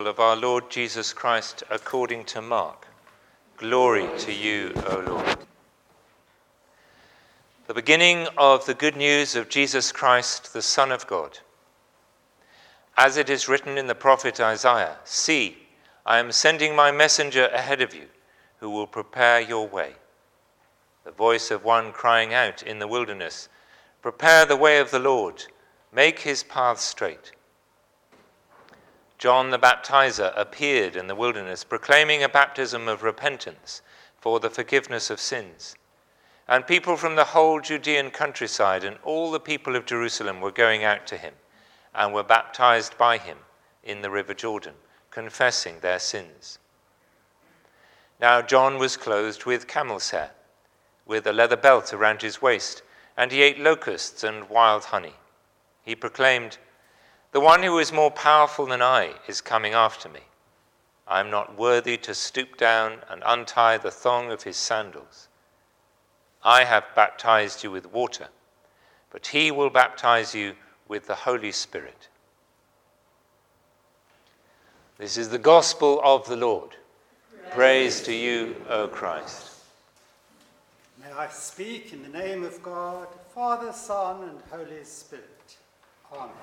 Of our Lord Jesus Christ according to Mark. Glory to you, O Lord. The beginning of the good news of Jesus Christ, the Son of God. As it is written in the prophet Isaiah, "See, I am sending my messenger ahead of you, who will prepare your way." The voice of one crying out in the wilderness, "Prepare the way of the Lord, make his paths straight." John the Baptizer appeared in the wilderness, proclaiming a baptism of repentance for the forgiveness of sins. And people from the whole Judean countryside and all the people of Jerusalem were going out to him and were baptized by him in the river Jordan, confessing their sins. Now John was clothed with camel's hair, with a leather belt around his waist, and he ate locusts and wild honey. He proclaimed, "The one who is more powerful than I is coming after me. I am not worthy to stoop down and untie the thong of his sandals. I have baptized you with water, but he will baptize you with the Holy Spirit." This is the gospel of the Lord. Praise to you, O Christ. May I speak in the name of God, Father, Son, and Holy Spirit. Amen.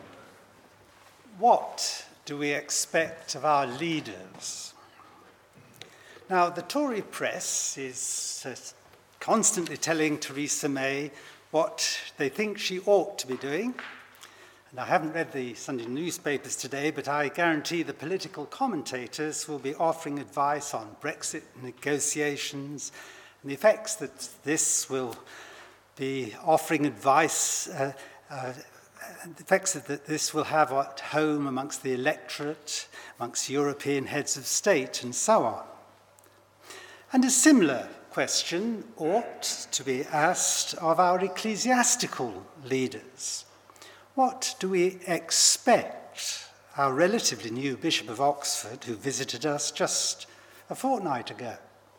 What do we expect of our leaders? Now, the Tory press is constantly telling Theresa May what they think she ought to be doing. And I haven't read the Sunday newspapers today, but I guarantee the political commentators will be offering advice on Brexit negotiations and the effects that this will be offering advice the effects that this will have at home amongst the electorate, amongst European heads of state, and so on. And a similar question ought to be asked of our ecclesiastical leaders. What do we expect? Our relatively new Bishop of Oxford, who visited us just a fortnight ago.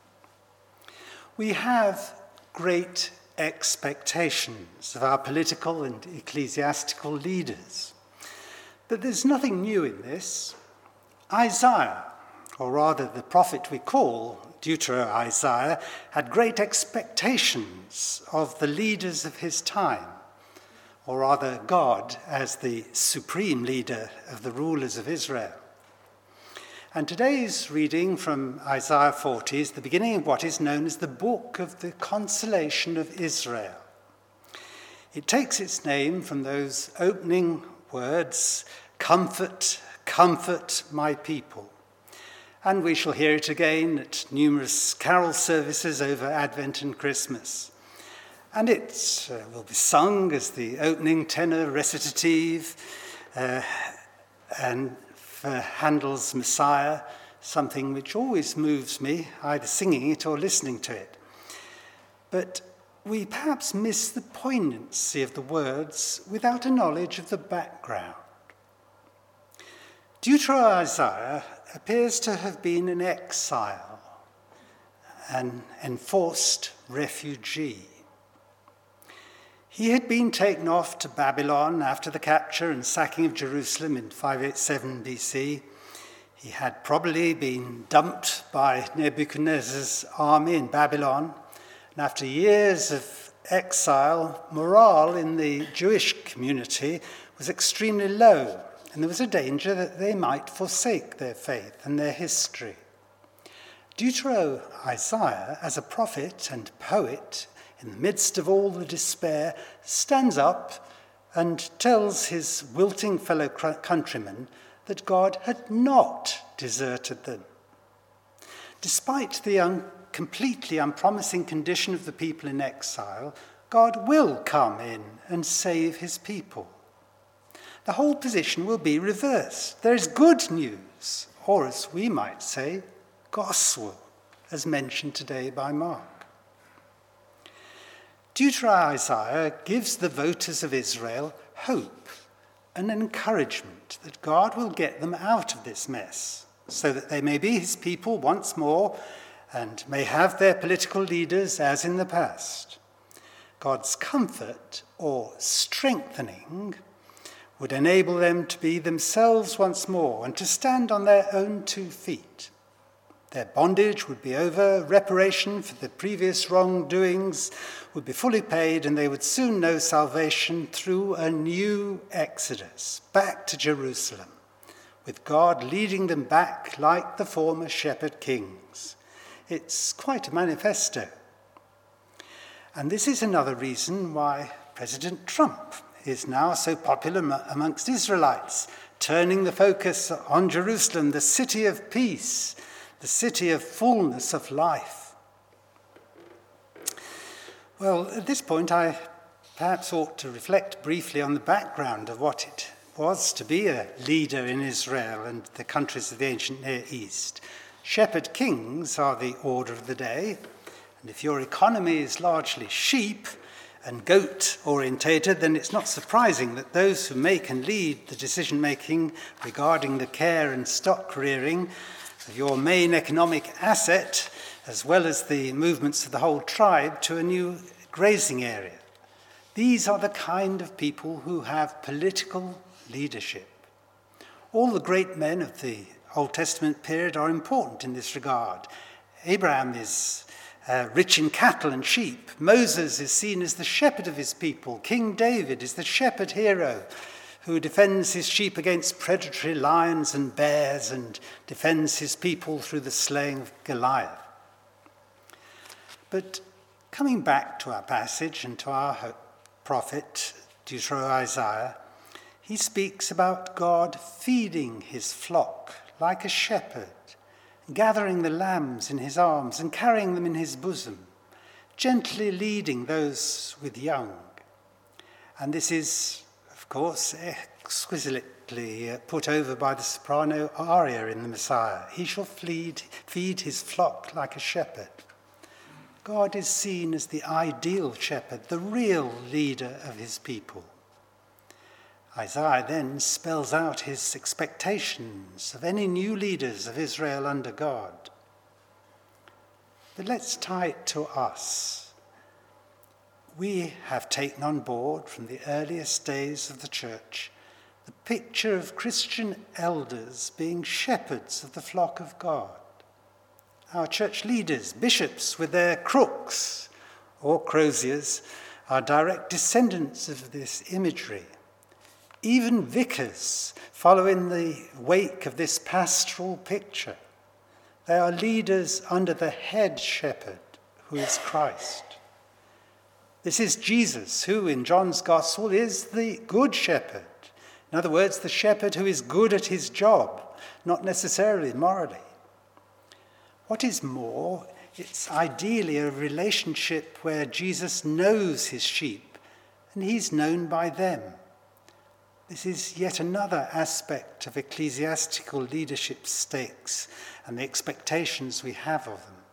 We have great expectations of our political and ecclesiastical leaders. But there's nothing new in this. Isaiah, or rather the prophet we call Deutero-Isaiah, had great expectations of the leaders of his time, or rather God as the supreme leader of the rulers of Israel. And today's reading from Isaiah 40 is the beginning of what is known as the Book of the Consolation of Israel. It takes its name from those opening words, "Comfort, comfort my people." And we shall hear it again at numerous carol services over Advent and Christmas. And it will be sung as the opening tenor recitative and for Handel's Messiah, something which always moves me, either singing it or listening to it. But we perhaps miss the poignancy of the words without a knowledge of the background. Deutero-Isaiah appears to have been an exile, an enforced refugee. He had been taken off to Babylon after the capture and sacking of Jerusalem in 587 BC. He had probably been dumped by Nebuchadnezzar's army in Babylon. And after years of exile, morale in the Jewish community was extremely low, and there was a danger that they might forsake their faith and their history. Deutero-Isaiah, as a prophet and poet, in the midst of all the despair, stands up and tells his wilting fellow countrymen that God had not deserted them. Despite the completely unpromising condition of the people in exile, God will come in and save his people. The whole position will be reversed. There is good news, or as we might say, gospel, as mentioned today by Mark. Deutero-Isaiah gives the voters of Israel hope and encouragement that God will get them out of this mess so that they may be his people once more and may have their political leaders as in the past. God's comfort or strengthening would enable them to be themselves once more and to stand on their own 2 feet. Their bondage would be over, reparation for the previous wrongdoings would be fully paid, and they would soon know salvation through a new exodus, back to Jerusalem, with God leading them back like the former shepherd kings. It's quite a manifesto. And this is another reason why President Trump is now so popular amongst Israelites, turning the focus on Jerusalem, the city of peace, the city of fullness of life. Well, at this point, I perhaps ought to reflect briefly on the background of what it was to be a leader in Israel and the countries of the ancient Near East. Shepherd kings are the order of the day, and if your economy is largely sheep and goat-orientated, then it's not surprising that those who make and lead the decision-making regarding the care and stock rearing of your main economic asset, as well as the movements of the whole tribe to a new grazing area. These are the kind of people who have political leadership. All the great men of the Old Testament period are important in this regard. Abraham is rich in cattle and sheep. Moses is seen as the shepherd of his people. King David is the shepherd hero who defends his sheep against predatory lions and bears and defends his people through the slaying of Goliath. But coming back to our passage and to our prophet, Deutero-Isaiah, he speaks about God feeding his flock like a shepherd, gathering the lambs in his arms and carrying them in his bosom, gently leading those with young. And this is, of course, exquisitely put over by the soprano aria in the Messiah. He shall feed his flock like a shepherd. God is seen as the ideal shepherd, the real leader of his people. Isaiah then spells out his expectations of any new leaders of Israel under God. But let's tie it to us. We have taken on board from the earliest days of the church the picture of Christian elders being shepherds of the flock of God. Our church leaders, bishops with their crooks or croziers, are direct descendants of this imagery. Even vicars follow in the wake of this pastoral picture. They are leaders under the head shepherd, who is Christ. This is Jesus, who in John's Gospel is the good shepherd. In other words, the shepherd who is good at his job, not necessarily morally. What is more, it's ideally a relationship where Jesus knows his sheep and he's known by them. This is yet another aspect of ecclesiastical leadership stakes and the expectations we have of them.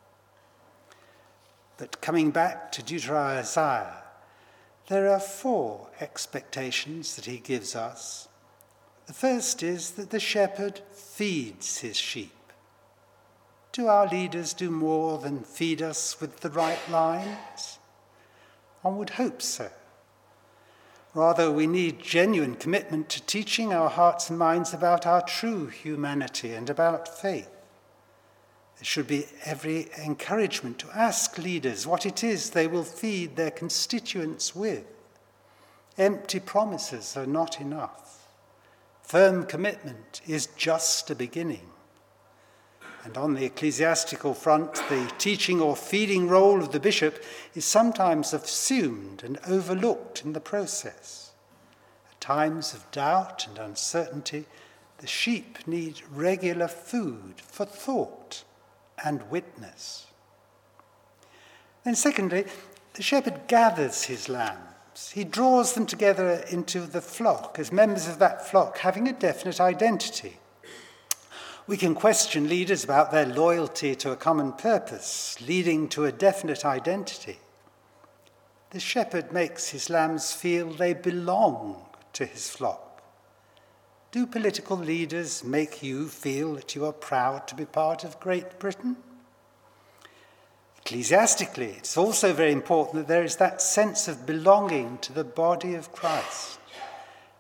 But coming back to Deutero-Isaiah, there are 4 expectations that he gives us. The first is that the shepherd feeds his sheep. Do our leaders do more than feed us with the right lines? One would hope so. Rather, we need genuine commitment to teaching our hearts and minds about our true humanity and about faith. There should be every encouragement to ask leaders what it is they will feed their constituents with. Empty promises are not enough. Firm commitment is just a beginning. And on the ecclesiastical front, the teaching or feeding role of the bishop is sometimes assumed and overlooked in the process. At times of doubt and uncertainty, the sheep need regular food for thought and witness. Then secondly, the shepherd gathers his lambs. He draws them together into the flock as members of that flock having a definite identity. We can question leaders about their loyalty to a common purpose, leading to a definite identity. The shepherd makes his lambs feel they belong to his flock. Do political leaders make you feel that you are proud to be part of Great Britain? Ecclesiastically, it's also very important that there is that sense of belonging to the body of Christ.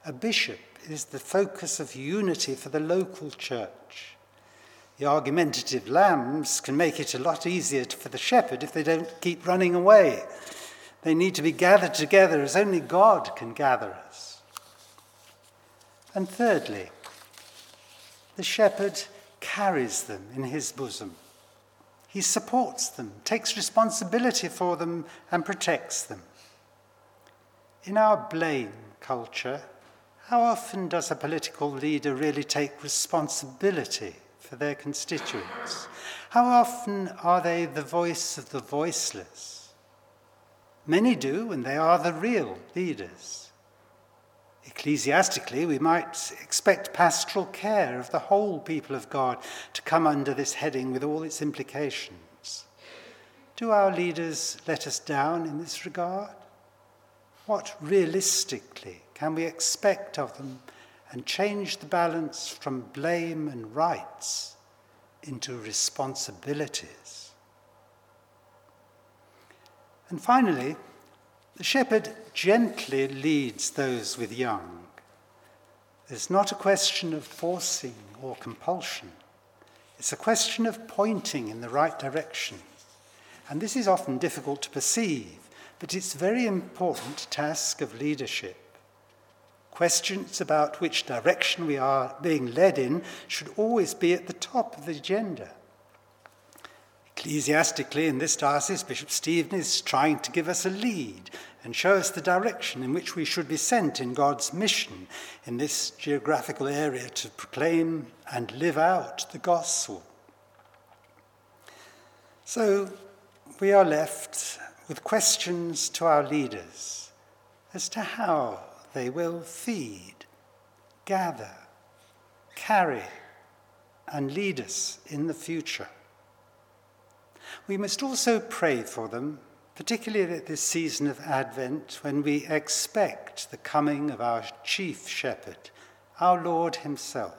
A bishop is the focus of unity for the local church. The argumentative lambs can make it a lot easier for the shepherd if they don't keep running away. They need to be gathered together as only God can gather us. And thirdly, the shepherd carries them in his bosom. He supports them, takes responsibility for them, and protects them. In our blame culture, how often does a political leader really take responsibility for their constituents? How often are they the voice of the voiceless? Many do, and they are the real leaders. Ecclesiastically, we might expect pastoral care of the whole people of God to come under this heading with all its implications. Do our leaders let us down in this regard? What realistically can we expect of them and change the balance from blame and rights into responsibilities? And finally, the shepherd gently leads those with young. It's not a question of forcing or compulsion. It's a question of pointing in the right direction. And this is often difficult to perceive, but it's a very important task of leadership. Questions about which direction we are being led in should always be at the top of the agenda. Ecclesiastically, in this diocese, Bishop Stephen is trying to give us a lead and show us the direction in which we should be sent in God's mission in this geographical area to proclaim and live out the gospel. So we are left with questions to our leaders as to how they will feed, gather, carry, and lead us in the future. We must also pray for them, particularly at this season of Advent when we expect the coming of our chief shepherd, our Lord himself.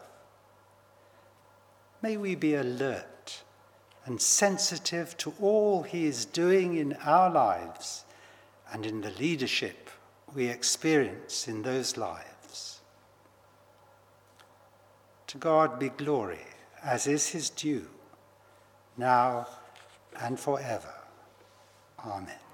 May we be alert and sensitive to all he is doing in our lives and in the leadership we experience in those lives. To God be glory, as is his due, now and forever. Amen.